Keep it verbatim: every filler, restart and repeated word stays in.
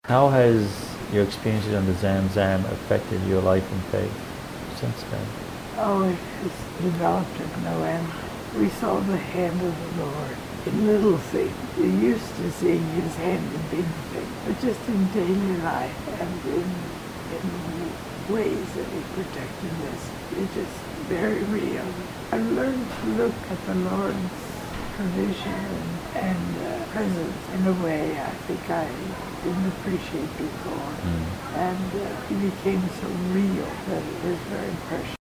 How has your experiences on the Zamzam affected your life and faith since then? Oh, it has developed at no end. We saw the hand of the Lord in little things. You're used to seeing his hand in big things, but just in daily life and in, in ways that he protected us. It's just very real. I've learned to look at the Lord's provision and, and uh, presence in a way I think I didn't appreciate before. Mm. And uh, he became so real that it was very precious.